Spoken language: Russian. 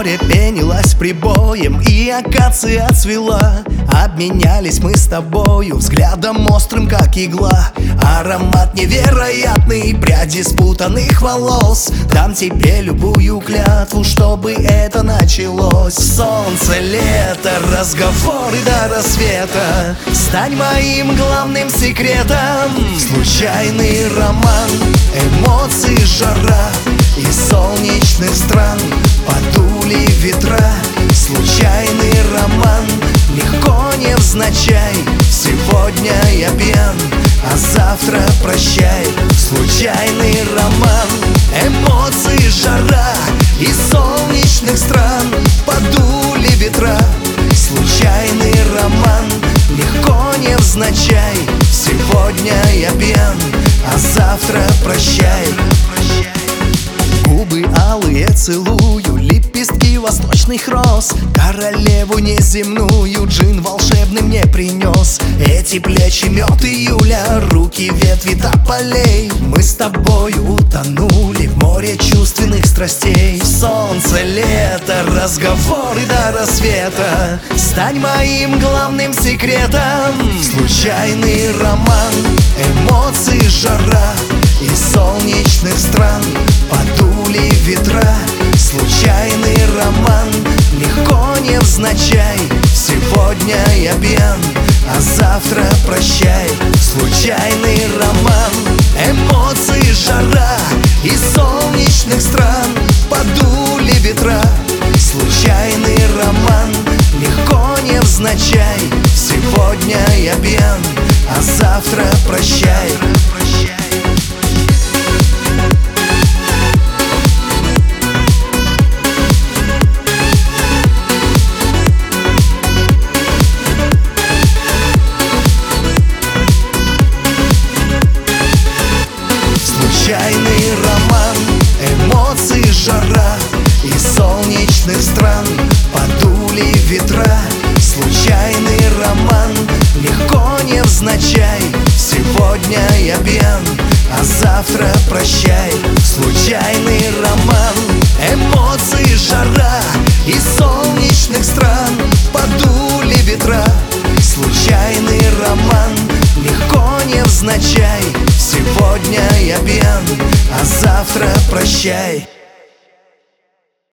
Море пенилось прибоем, и акация цвела. Обменялись мы с тобою взглядом острым, как игла. Аромат невероятный, пряди спутанных волос. Дам тебе любую клятву, чтобы это началось. Солнце, лето, разговоры до рассвета. Стань моим главным секретом. Случайный роман, эмоции, жара. Из солнечных стран подули ветра. Случайный роман, легко невзначай. Сегодня я пьян, а завтра прощай. Случайный роман, эмоции, жара. Из солнечных стран подули ветра. Случайный роман, легко невзначай. Сегодня я пьян, а завтра прощай. Губы алые целую, лепестки восточных роз. Королеву неземную джин волшебный мне принес. Эти плечи мед июля, руки ветви тополей. Мы с тобою утонули в море чувственных страстей. Солнце, лето, разговоры до рассвета. Стань моим главным секретом. Случайный роман, эмоции, жара. Из солнечных стран подули ветра. Случайный роман, легко невзначай. Сегодня я пьян, а завтра прощай. Случайный роман, эмоции, жара. Из солнечных стран подули ветра. Случайный роман, легко невзначай. Сегодня я пьян, а завтра прощай. Случайный роман, эмоции, жара. Из солнечных стран подули ветра. Случайный роман, легко невзначай. Сегодня я пьян, а завтра прощай. Случайный роман, эмоции, жара. Из солнечных стран подули ветра. Случайный роман, легко невзначай. Сегодня я пьян, а завтра прощай.